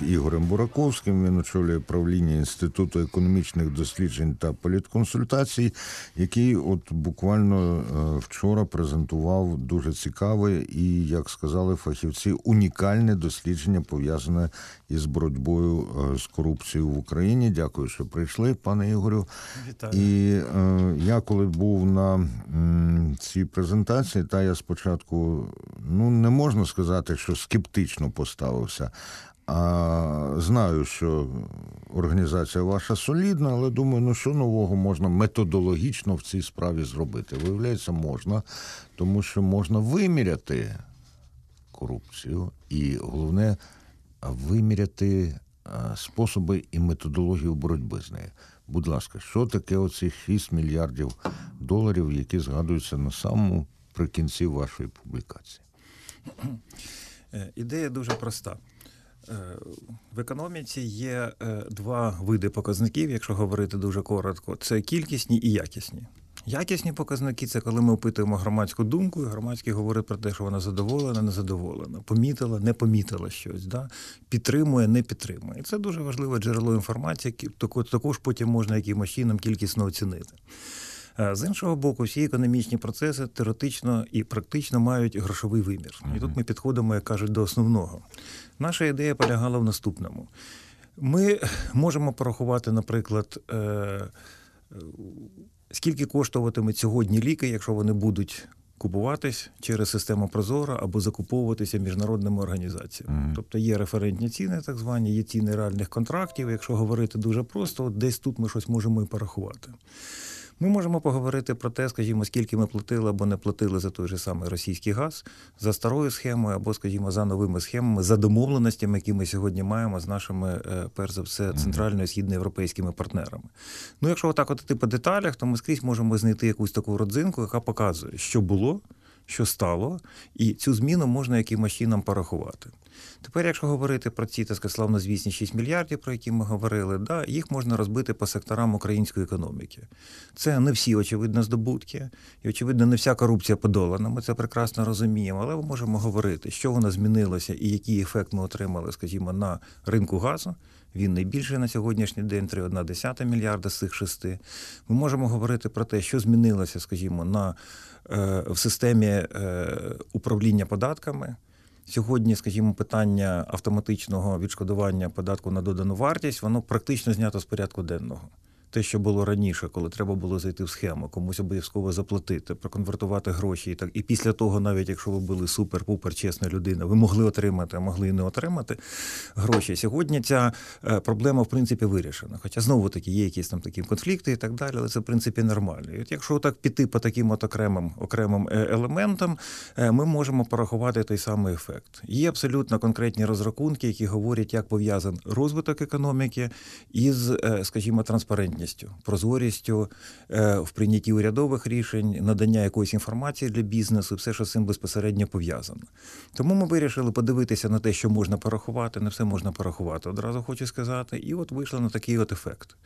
Ігорем Бураковським. Він очолює правління Інституту економічних досліджень та політконсультацій, який от буквально вчора презентував дуже цікаве і, як сказали фахівці, унікальне дослідження, пов'язане із боротьбою з корупцією в Україні. Дякую, що прийшли, пане Ігорю. Вітаю. І я коли був на цій презентації, я спочатку, не можна сказати, що скептично поставився, а знаю, що організація ваша солідна, але думаю, що нового можна методологічно в цій справі зробити. Виявляється, можна, тому що можна виміряти корупцію і, головне, виміряти способи і методологію боротьби з нею. Будь ласка, що таке оці 6 мільярдів доларів, які згадуються на самому прикінці вашої публікації? Ідея дуже проста. В економіці є два види показників, якщо говорити дуже коротко. Це кількісні і якісні. Якісні показники – це коли ми опитуємо громадську думку, і громадський говорить про те, що вона задоволена, не задоволена, помітила, не помітила щось, підтримує, не підтримує. І це дуже важливе джерело інформації, також потім можна якимось чином кількісно оцінити. З іншого боку, всі економічні процеси теоретично і практично мають грошовий вимір. І тут ми підходимо, як кажуть, до основного. Наша ідея полягала в наступному. Ми можемо порахувати, наприклад, скільки коштуватимуть сьогодні ліки, якщо вони будуть купуватись через систему Прозоро або закуповуватися міжнародними організаціями. Тобто є референтні ціни, так звані, є ціни реальних контрактів. Якщо говорити дуже просто, десь тут ми щось можемо і порахувати. Ми можемо поговорити про те, скажімо, скільки ми платили або не платили за той же самий російський газ, за старою схемою або, скажімо, за новими схемами, за домовленостями, які ми сьогодні маємо з нашими, перш за все, центрально- і східноєвропейськими партнерами. Якщо отак от по деталях, то ми скрізь можемо знайти якусь таку родзинку, яка показує, що було, що стало, і цю зміну можна якимось чином порахувати. Тепер, якщо говорити про ці, славнозвісні 6 мільярдів, про які ми говорили, їх можна розбити по секторам української економіки. Це не всі, очевидно, здобутки, і, очевидно, не вся корупція подолана, ми це прекрасно розуміємо, але ми можемо говорити, що вона змінилася і який ефект ми отримали, скажімо, на ринку газу. Він найбільший на сьогоднішній день, 3,1 мільярда з цих 6. Ми можемо говорити про те, що змінилося, скажімо, в системі управління податками. Сьогодні, скажімо, питання автоматичного відшкодування податку на додану вартість, воно практично знято з порядку денного. Те, що було раніше, коли треба було зайти в схему, комусь обов'язково заплатити, проконвертувати гроші. І після того, навіть якщо ви були супер-пупер чесна людина, ви могли отримати, а могли і не отримати гроші. Сьогодні ця проблема, в принципі, вирішена. Хоча, знову-таки, є якісь там такі конфлікти і так далі, але це, в принципі, нормально. І от якщо так піти по таким от окремим елементам, ми можемо порахувати той самий ефект. Є абсолютно конкретні розрахунки, які говорять, як пов'язаний розвиток економіки із, скажімо, транспарентністю, прозорістю в прийнятті урядових рішень, надання якоїсь інформації для бізнесу, все, що з цим безпосередньо пов'язано. Тому ми вирішили подивитися на те, що можна порахувати, не все можна порахувати, одразу хочу сказати, і от вийшли на такий от ефект.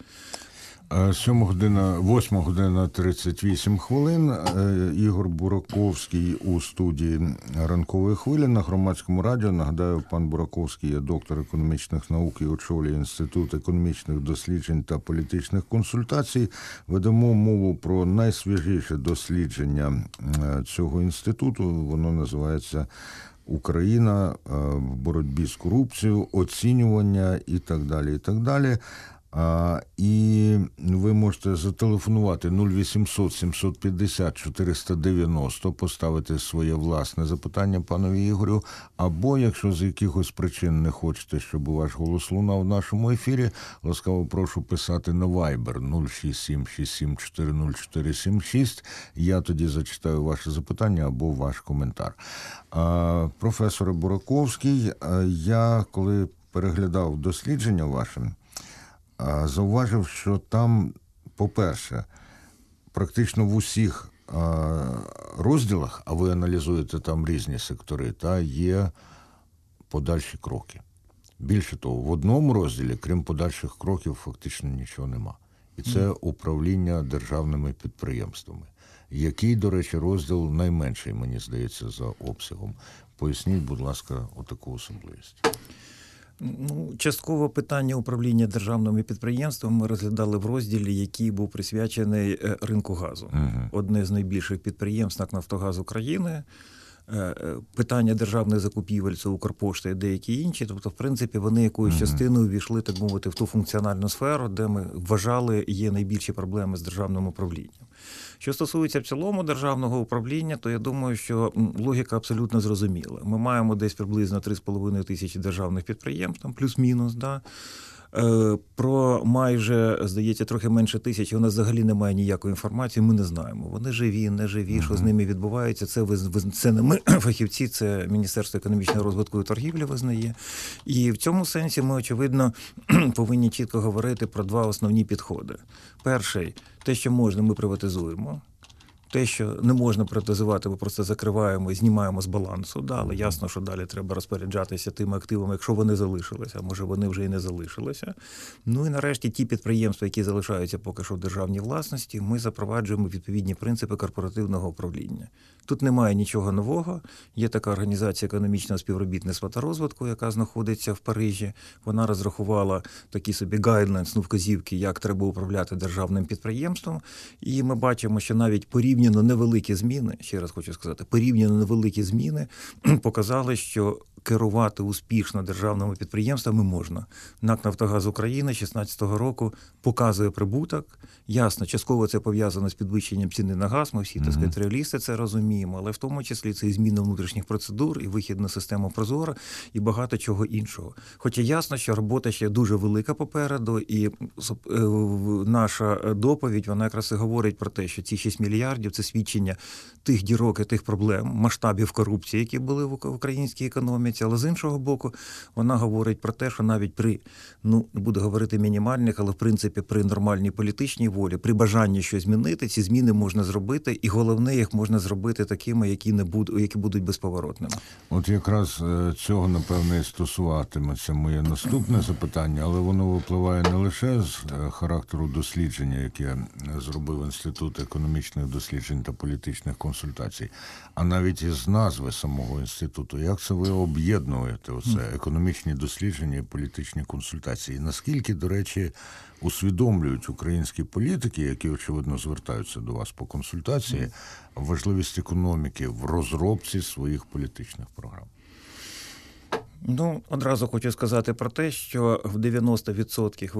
8 година 38 хвилин. Ігор Бураковський у студії «Ранкової хвилі» на Громадському радіо. Нагадаю, пан Бураковський є доктор економічних наук і очолює Інститут економічних досліджень та політичних консультацій. Ведемо мову про найсвіжіше дослідження цього інституту. Воно називається «Україна в боротьбі з корупцією, оцінювання» і так далі, і так далі. І ви можете зателефонувати 0800 750 490, поставити своє власне запитання панові Ігорю, або, якщо з якихось причин не хочете, щоб ваш голос лунав в нашому ефірі, ласкаво прошу писати на Viber 067 67 40476. Я тоді зачитаю ваше запитання або ваш коментар. Професоре Бураковський, я коли переглядав дослідження ваше, зауважив, що там, по-перше, практично в усіх розділах, а ви аналізуєте там різні сектори, є подальші кроки. Більше того, в одному розділі, крім подальших кроків, фактично нічого нема. І це управління державними підприємствами. Який, до речі, розділ найменший, мені здається, за обсягом. Поясніть, будь ласка, отаку особливість. Ну, частково питання управління державними підприємствами ми розглядали в розділі, який був присвячений ринку газу. Одне з найбільших підприємств НАК «Нафтогаз України». Питання державних закупівель, це Укрпошта і деякі інші. Тобто, в принципі, вони якоюсь частиною увійшли, так мовити, в ту функціональну сферу, де ми вважали, є найбільші проблеми з державним управлінням. Що стосується в цілому державного управління, то я думаю, що логіка абсолютно зрозуміла. Ми маємо десь приблизно 3,5 тисячі державних підприємств, там плюс-мінус, да. Про майже, здається, трохи менше тисячі у нас взагалі немає ніякої інформації, ми не знаємо. Вони живі, не живі, що з ними відбувається. Це не ми, фахівці, це Міністерство економічного розвитку і торгівлі визнає. І в цьому сенсі ми, очевидно, повинні чітко говорити про два основні підходи. Перший – те, що можна, ми приватизуємо. Те, що не можна приватизувати, ми просто закриваємо і знімаємо з балансу. Да, але ясно, що далі треба розпоряджатися тими активами, якщо вони залишилися, а може вони вже і не залишилися. Ну і нарешті ті підприємства, які залишаються поки що в державній власності, ми запроваджуємо відповідні принципи корпоративного управління. Тут немає нічого нового. Є така організація економічного співробітництва та розвитку, яка знаходиться в Парижі. Вона розрахувала такі собі гайдлайнс, вказівки, як треба управляти державним підприємством. І ми бачимо, що навіть порівняно невеликі зміни, ще раз хочу сказати, порівняно невеликі зміни показали, що керувати успішно державними підприємствами можна. НАК «Нафтогаз України» 2016 року показує прибуток. Ясно, частково це пов'язано з підвищенням ціни на газ, ми всі, так сказати, реалісти це розуміємо, але в тому числі це і зміна внутрішніх процедур, і вихід на систему Прозора, і багато чого іншого. Хоча ясно, що робота ще дуже велика попереду, і наша доповідь, вона якраз і говорить про те, що ці 6 мільярдів – це свідчення тих дірок і тих проблем, масштабів корупції, які були в українській економіці, але з іншого боку, вона говорить про те, що навіть при, не буду говорити мінімальних, але в принципі при нормальній політичній волі, при бажанні щось змінити, ці зміни можна зробити, і головне, їх можна зробити такими, які будуть безповоротними. От якраз цього, напевне, і стосуватиметься моє наступне запитання, але воно випливає не лише з характеру дослідження, яке зробив Інститут економічних досліджень та політичних консультацій, а навіть із назви самого інституту. Як це ви об'єднуєте оце економічні дослідження і політичні консультації? Наскільки, до речі, усвідомлюють українські політики, які, очевидно, звертаються до вас по консультації, важливість економіки в розробці своїх політичних програм? Одразу хочу сказати про те, що в 90%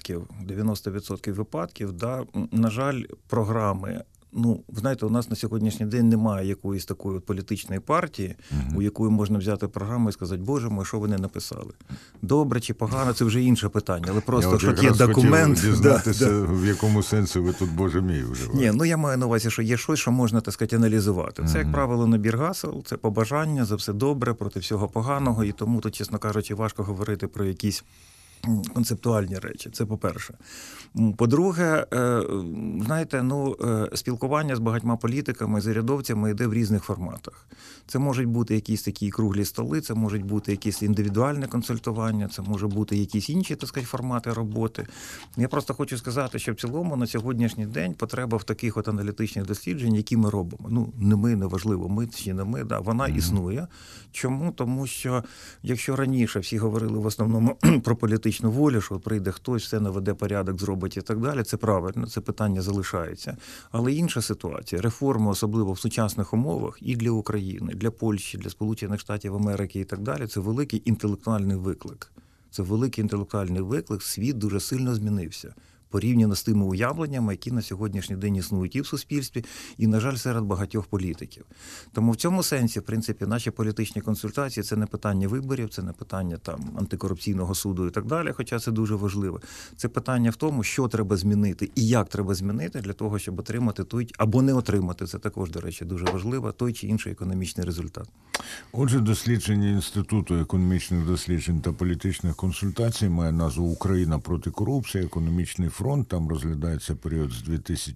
випадків, на жаль, програми, знаєте, у нас на сьогоднішній день немає якоїсь такої політичної партії, у якої можна взяти програму і сказати, боже мой, що вони написали. Добре чи погано, це вже інше питання, але просто, що є документ. Я дізнатися, в якому сенсі ви тут, боже мій, вживаєте. Ні, я маю на увазі, що є щось, що можна, так сказати, аналізувати. Це, як правило, набір гасел, це побажання, за все добре, проти всього поганого, і тому тут, чесно кажучи, важко говорити про якісь концептуальні речі. Це по-перше. По-друге, знаєте, спілкування з багатьма політиками, з урядовцями йде в різних форматах. Це можуть бути якісь такі круглі столи, це можуть бути якісь індивідуальне консультування, це може бути якісь інші, так сказати, формати роботи. Я просто хочу сказати, що в цілому на сьогоднішній день потреба в таких от аналітичних досліджень, які ми робимо. Не ми, неважливо, ми чи не ми, вона існує. Чому? Тому що, якщо раніше всі говорили в основному про політичну волю, що прийде хтось, все наведе порядок, зробить і так далі, це правильно, це питання залишається. Але інша ситуація, реформи, особливо в сучасних умовах, і для України, для Польщі, для Сполучених Штатів Америки і так далі, це великий інтелектуальний виклик. Це великий інтелектуальний виклик, світ дуже сильно змінився. Порівняно з тими уявленнями, які на сьогоднішній день існують і в суспільстві, і, на жаль, серед багатьох політиків. Тому в цьому сенсі, в принципі, наші політичні консультації – це не питання виборів, це не питання антикорупційного суду і так далі, хоча це дуже важливо. Це питання в тому, що треба змінити і як треба змінити для того, щоб отримати той, або не отримати, це також, до речі, дуже важливо, той чи інший економічний результат. Отже, дослідження Інституту економічних досліджень та політичних консультацій має назву «Україна проти корупції. Економічний фронт». Там розглядається період з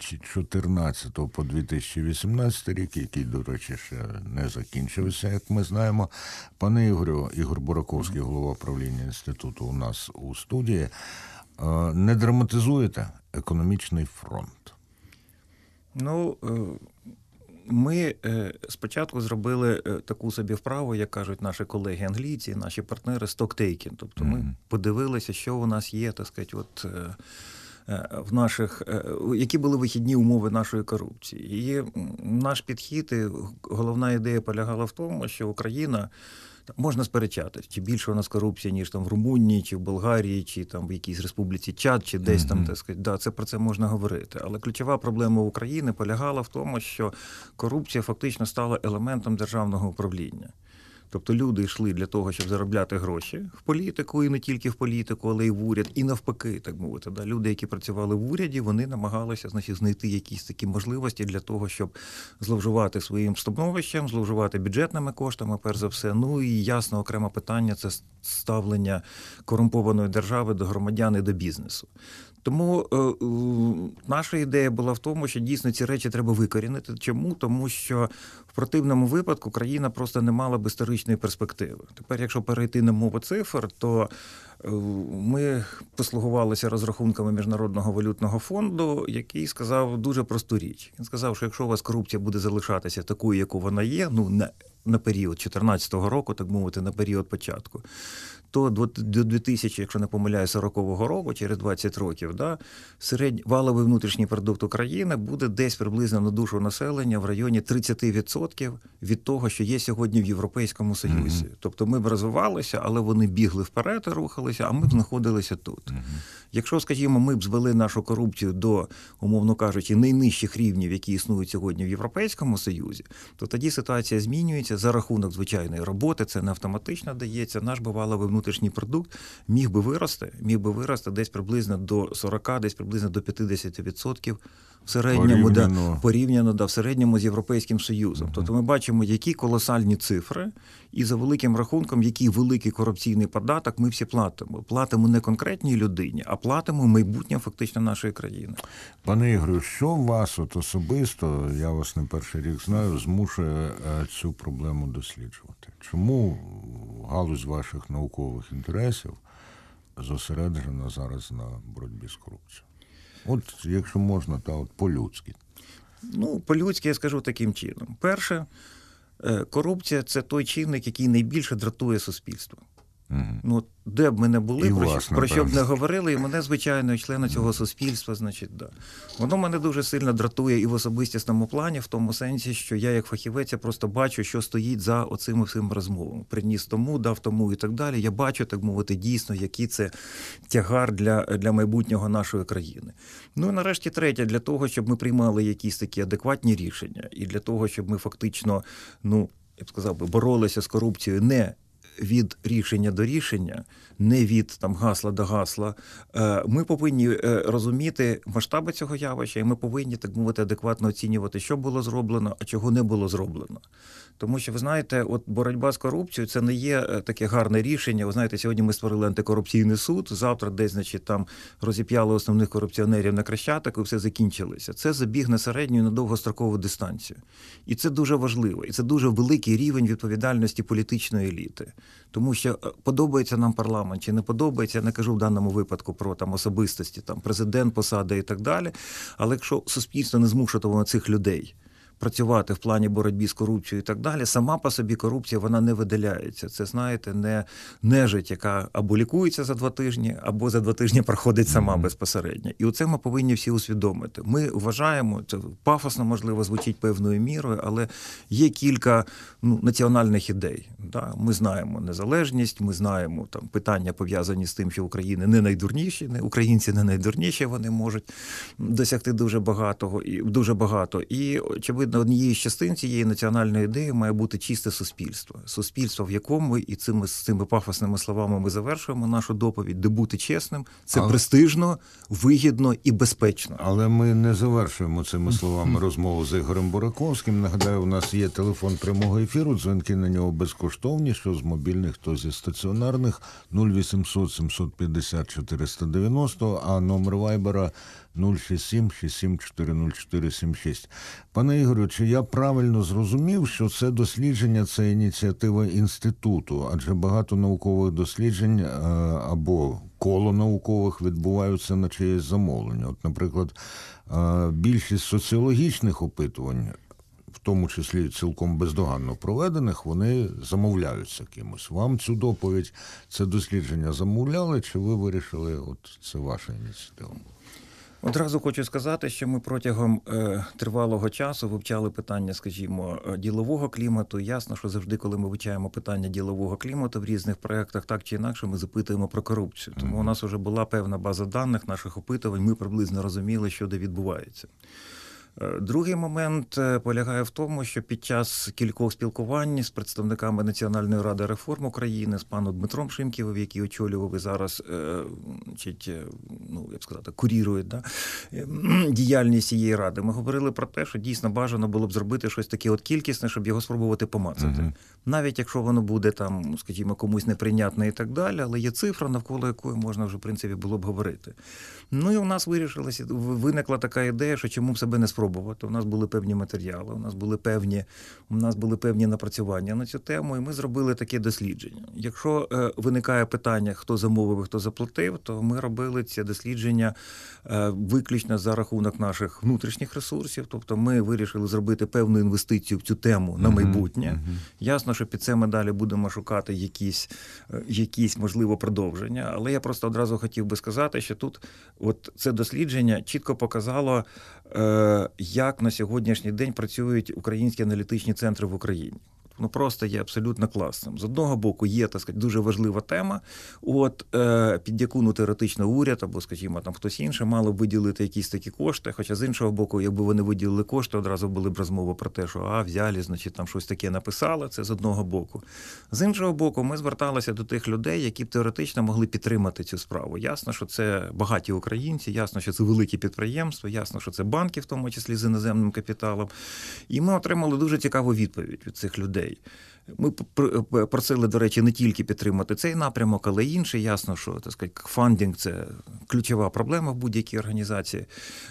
2014 по 2018 рік, який, до речі, ще не закінчився, як ми знаємо. Пане Ігорю, Ігор Бураковський, голова правління інституту, у нас у студії. Не драматизуєте економічний фронт? Ми спочатку зробили таку собі вправу, як кажуть наші колеги англійці, наші партнери, stock-taking. Тобто ми подивилися, що у нас є, так сказати, в наших, які були вихідні умови нашої корупції. І наш підхід, і головна ідея полягала в тому, що Україна, можна сперечатись, чи більше у нас корупція, ніж там в Румунії, чи в Болгарії, чи там в якійсь республіці Чад, чи десь там, так сказати, да, це про це можна говорити. Але ключова проблема України полягала в тому, що корупція фактично стала елементом державного управління. Тобто люди йшли для того, щоб заробляти гроші в політику, і не тільки в політику, але й в уряд, і навпаки, так мовити. Да. Люди, які працювали в уряді, вони намагалися, значить, знайти якісь такі можливості для того, щоб зловживати своїм становищем, зловживати бюджетними коштами, перш за все. Ну і ясно, окреме питання – це ставлення корумпованої держави до громадян і до бізнесу. Тому наша ідея була в тому, що дійсно ці речі треба викорінити. Чому? Тому що в противному випадку країна просто не мала б історичної перспективи. Тепер, якщо перейти на мову цифр, то ми послугувалися розрахунками Міжнародного валютного фонду, який сказав дуже просту річ. Він сказав, що якщо у вас корупція буде залишатися такою, яку вона є, на період 2014 року, так мовити, на період початку, то до 2000, якщо не помиляюсь, 40-го року, через 20 років, да, валовий внутрішній продукт України буде десь приблизно на душу населення в районі 30% від того, що є сьогодні в Європейському Союзі. Тобто ми б розвивалися, але вони бігли вперед і рухалися, а ми б знаходилися тут. Якщо, скажімо, ми б звели нашу корупцію до, умовно кажучи, найнижчих рівнів, які існують сьогодні в Європейському Союзі, то тоді ситуація змінюється за рахунок звичайної роботи, це не автоматично дається. Наш валовий внутрішній продукт міг би вирости десь приблизно до 40, десь приблизно до 50% в середньому, порівняно в середньому з Європейським Союзом. Тобто ми бачимо, які колосальні цифри, і за великим рахунком, який великий корупційний податок ми всі платимо. Платимо не конкретній людині, а платимо майбутнє фактично нашої країни. Пане Ігорю, що вас от особисто, я вас не перший рік знаю, змушує цю проблему досліджувати? Чому галузь ваших наукових інтересів зосереджена зараз на боротьбі з корупцією? От, якщо можна, та от по-людськи. По-людськи я скажу таким чином. Перше, корупція – це той чинник, який найбільше дратує суспільство. Де б ми не були, про що б не говорили, і мене, звичайно, члени цього суспільства, значить, да. Воно мене дуже сильно дратує і в особистісному плані, в тому сенсі, що я, як фахівець, я просто бачу, що стоїть за оцими всіми розмовами. Приніс тому, дав тому і так далі. Я бачу, так мовити, дійсно, який це тягар для майбутнього нашої країни. І нарешті третє, для того, щоб ми приймали якісь такі адекватні рішення, і для того, щоб ми фактично, я б сказав, боролися з корупцією не від рішення до рішення, не від гасла до гасла, ми повинні розуміти масштаби цього явища, і ми повинні, так мовити, адекватно оцінювати, що було зроблено, а чого не було зроблено. Тому що, ви знаєте, от боротьба з корупцією – це не є таке гарне рішення. Ви знаєте, сьогодні ми створили антикорупційний суд, завтра десь, значить, там розіп'яли основних корупціонерів на Хрещатик, і все закінчилося. Це забіг на середню і на довгострокову дистанцію. І це дуже важливо. І це дуже великий рівень відповідальності політичної еліти. Тому що подобається нам парламент чи не подобається, я не кажу в даному випадку про особистості, президент, посади і так далі. Але якщо суспільство не змушуватиме цих людей працювати в плані боротьби з корупцією і так далі, сама по собі корупція, вона не видаляється. Це, знаєте, не нежить, яка або лікується за 2 тижні, або за 2 тижні проходить сама безпосередньо. І оце ми повинні всі усвідомити. Ми вважаємо, це пафосно, можливо, звучить певною мірою, але є кілька національних ідей. Да? Ми знаємо незалежність, ми знаємо питання, пов'язані з тим, що України не найдурніші, українці не найдурніші, вони можуть досягти дуже багато. І, очевидно, однією з частин цієї національної ідеї має бути чисте суспільство. Суспільство, в якому, і з цими пафосними словами ми завершуємо нашу доповідь, де бути чесним – це престижно, вигідно і безпечно. Але ми не завершуємо цими словами розмову з Ігорем Бураковським. Нагадаю, у нас є телефон прямого ефіру, дзвінки на нього безкоштовні, що з мобільних, то зі стаціонарних, 0800 750 490, а номер Вайбера 067 67400476. Пане Ігорю, чи я правильно зрозумів, що це дослідження – це ініціатива інституту, адже багато наукових досліджень або коло наукових відбуваються на чиєсь замовлення. От, наприклад, більшість соціологічних опитувань в тому числі цілком бездоганно проведених, вони замовляються кимось. Вам цю доповідь, це дослідження замовляли, чи ви вирішили, от це ваша ініціатива? Одразу хочу сказати, що ми протягом тривалого часу вивчали питання, скажімо, ділового клімату. Ясно, що завжди, коли ми вивчаємо питання ділового клімату в різних проєктах, так чи інакше, ми запитуємо про корупцію. Тому у нас вже була певна база даних, наших опитувань, ми приблизно розуміли, що де відбувається. Другий момент полягає в тому, що під час кількох спілкувань з представниками Національної ради реформ України, з паном Дмитром Шимківим, який очолював і зараз, я б сказати, курірує діяльність цієї ради, ми говорили про те, що дійсно бажано було б зробити щось таке от кількісне, щоб його спробувати помацати. Навіть якщо воно буде там, скажімо, комусь неприйнятне і так далі, але є цифра, навколо якої можна вже, в принципі, було б говорити. Ну і у нас виникла така ідея, що чому б себе не спробувати. У нас були певні матеріали, у нас були певні напрацювання на цю тему, і ми зробили таке дослідження. Якщо виникає питання, хто замовив і хто заплатив, то ми робили це дослідження виключно за рахунок наших внутрішніх ресурсів. Тобто ми вирішили зробити певну інвестицію в цю тему на майбутнє. Ясно, що під це ми далі будемо шукати якісь можливо, продовження, але я просто одразу хотів би сказати, що тут от це дослідження чітко показало, як на сьогоднішній день працюють українські аналітичні центри в Україні. Воно просто є абсолютно класним. З одного боку, є, так сказати, дуже важлива тема, під яку теоретично уряд або, скажімо, там хтось інший мало б виділити якісь такі кошти, хоча з іншого боку, якби вони виділили кошти, одразу були б розмови про те, що взяли, значить, там щось таке написали, це з одного боку. З іншого боку, ми зверталися до тих людей, які б теоретично могли підтримати цю справу. Ясно, що це багаті українці, ясно, що це великі підприємства, ясно, що це банки, в тому числі з іноземним капіталом. І ми отримали дуже цікаву відповідь від цих людей. Ми просили, до речі, не тільки підтримати цей напрямок, але й інший. Ясно, що, так сказати, фандинг – це ключова проблема в будь-якій організації.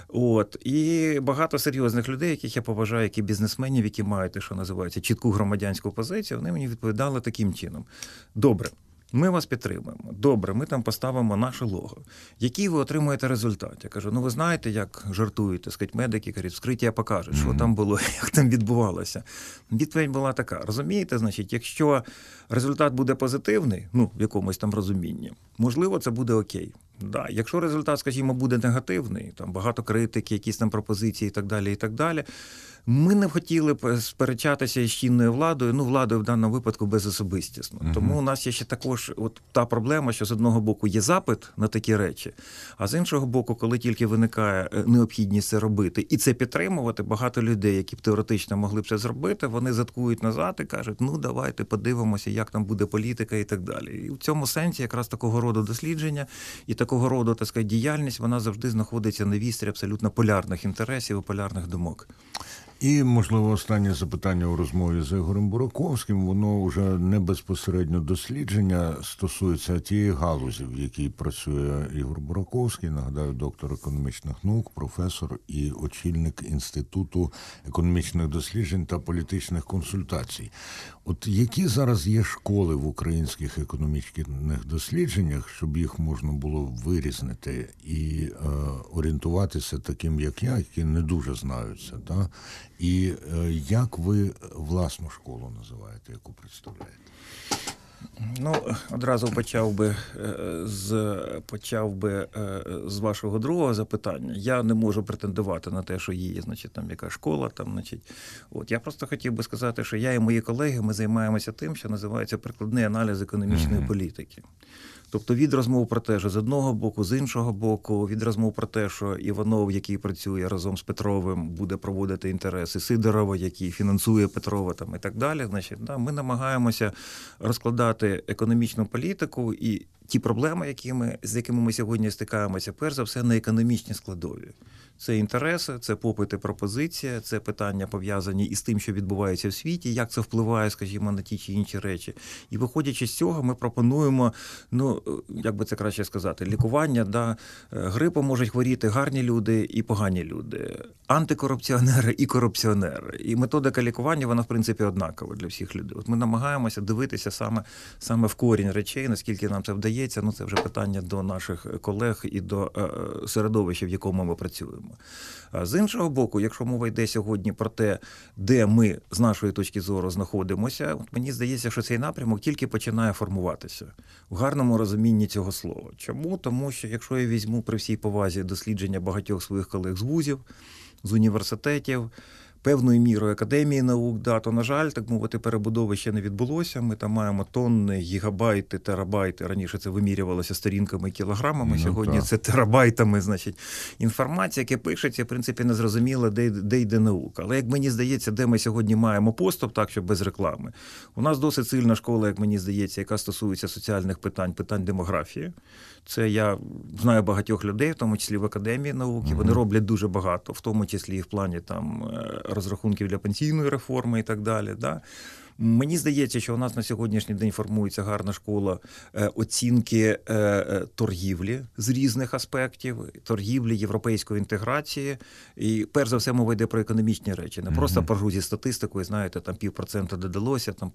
І багато серйозних людей, яких я поважаю, які бізнесменів, які мають, що називається, чітку громадянську позицію, вони мені відповідали таким чином. Добре. Ми вас підтримуємо. Добре, ми там поставимо наше лого. Який ви отримуєте результат? Я кажу, ви знаєте, як жартують, так сказати, медики, кажуть, вскриття покажуть, що там було, як там відбувалося. Відповідь була така, розумієте, значить, якщо результат буде позитивний, в якомусь там розумінні, можливо, це буде окей. Да. Якщо результат, скажімо, буде негативний, там багато критики, якісь там пропозиції і так далі, ми не хотіли б сперечатися із чинною владою, владою в даному випадку безособистісно. Тому у нас є ще також та проблема, що з одного боку є запит на такі речі, а з іншого боку, коли тільки виникає необхідність це робити і це підтримувати, багато людей, які б теоретично могли б це зробити, вони заткують назад і кажуть, давайте подивимося, як там буде політика і так далі. І в цьому сенсі якраз такого роду дослідження і такого роду, так сказати, діяльність, вона завжди знаходиться на вістрі абсолютно полярних інтересів і полярних думок. І, можливо, останнє запитання у розмові з Ігорем Бураковським, воно вже не безпосередньо дослідження стосується тієї галузі, в якій працює Ігор Бураковський, нагадаю, доктор економічних наук, професор і очільник Інституту економічних досліджень та політичних консультацій. От які зараз є школи в українських економічних дослідженнях, щоб їх можна було вирізнити і орієнтуватися таким, як я, які не дуже знаються, так? І як ви власну школу називаєте, яку представляєте? Одразу почав би з вашого другого запитання. Я не можу претендувати на те, що є, значить, там яка школа, там, значить. Я просто хотів би сказати, що я і мої колеги, ми займаємося тим, що називається прикладний аналіз економічної політики. Тобто від розмов про те, що з одного боку, з іншого боку, від розмов про те, що Іванов, який працює разом з Петровим, буде проводити інтереси Сидорова, який фінансує Петрова там, і так далі, значить, ми намагаємося розкладати економічну політику і ті проблеми, з якими ми сьогодні стикаємося, перш за все, на економічні складові. Це інтереси, це попит і пропозиція, це питання пов'язані із тим, що відбувається в світі, як це впливає, скажімо, на ті чи інші речі. І виходячи з цього, ми пропонуємо, як би це краще сказати, лікування. Грипом можуть хворіти гарні люди і погані люди, антикорупціонери і корупціонери. І методика лікування, вона, в принципі, однакова для всіх людей. Ми намагаємося дивитися саме в корінь речей, наскільки нам це вдається. здається, це вже питання до наших колег і до середовища, в якому ми працюємо. А з іншого боку, якщо мова йде сьогодні про те, де ми з нашої точки зору знаходимося, мені здається, що цей напрямок тільки починає формуватися в гарному розумінні цього слова. Чому? Тому що якщо я візьму при всій повазі дослідження багатьох своїх колег з вузів, з університетів, певною мірою академії наук, то, на жаль, так мовити, перебудови ще не відбулося. Ми там маємо тонни, гігабайти, терабайти. Раніше це вимірювалося сторінками і кілограмами, сьогодні це терабайтами, інформація, яка пишеться, в принципі, не зрозуміло, де йде наука. Але, як мені здається, де ми сьогодні маємо поступ, так, що без реклами, у нас досить сильна школа, як мені здається, яка стосується соціальних питань демографії. Це я знаю багатьох людей, в тому числі в академії науки. Вони роблять дуже багато, в тому числі і в плані розрахунків для пенсійної реформи і так далі. Да? Мені здається, що у нас на сьогоднішній день формується гарна школа оцінки торгівлі з різних аспектів, торгівлі, європейської інтеграції. І перш за все мова йде про економічні речі. Не просто про грузі статистикою, знаєте, там 0,5% додалося, там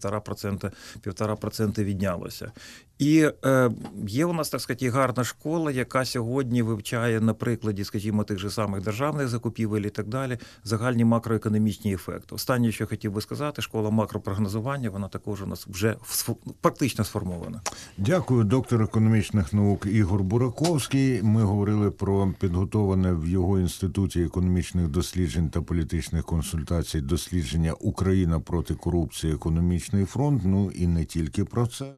1,5% віднялося. І є у нас, так сказати, гарна школа, яка сьогодні вивчає на прикладі, скажімо, тих же самих державних закупівель і так далі, загальні макроекономічні ефекти. Останнє, що хотів би сказати, школа макропрогнозування, вона також у нас вже практично сформована. Дякую, доктор економічних наук Ігор Бураковський. Ми говорили про підготовлене в його інституті економічних досліджень та політичних консультацій дослідження «Україна проти корупції. Економічний фронт». І не тільки про це.